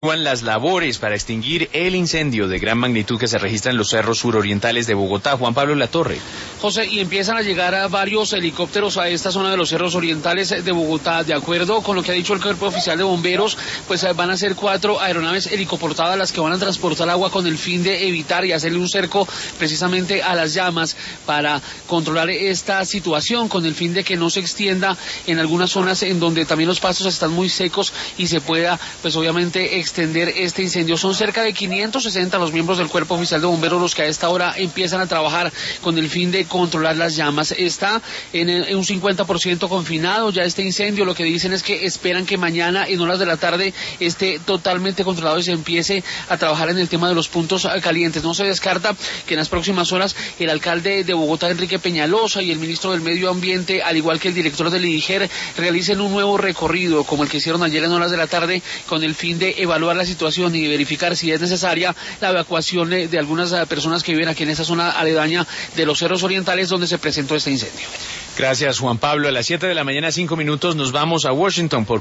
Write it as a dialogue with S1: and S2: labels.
S1: Las labores para extinguir el incendio de gran magnitud que se registra en los cerros surorientales de Bogotá. Juan Pablo Latorre.
S2: José, y empiezan a llegar a varios helicópteros a esta zona de los cerros orientales de Bogotá. De acuerdo con lo que ha dicho el Cuerpo Oficial de Bomberos, pues van a ser 4 aeronaves helicoportadas las que van a transportar agua con el fin de evitar y hacerle un cerco precisamente a las llamas para controlar esta situación, con el fin de que no se extienda en algunas zonas en donde también los pastos están muy secos y se pueda, pues obviamente, extender este incendio. Son cerca de 560 los miembros del Cuerpo Oficial de Bomberos los que a esta hora empiezan a trabajar con el fin de controlar las llamas. Está en un 50% confinado ya este incendio. Lo que dicen es que esperan que mañana en horas de la tarde esté totalmente controlado y se empiece a trabajar en el tema de los puntos calientes. No se descarta que en las próximas horas el alcalde de Bogotá, Enrique Peñalosa, y el ministro del Medio Ambiente, al igual que el director del IDIGER, realicen un nuevo recorrido como el que hicieron ayer en horas de la tarde con el fin de evaluar la situación y verificar si es necesaria la evacuación de algunas personas que viven aquí en esa zona aledaña de los cerros orientales donde se presentó este incendio.
S1: Gracias, Juan Pablo. A las 7 de la mañana, 5 minutos, nos vamos a Washington por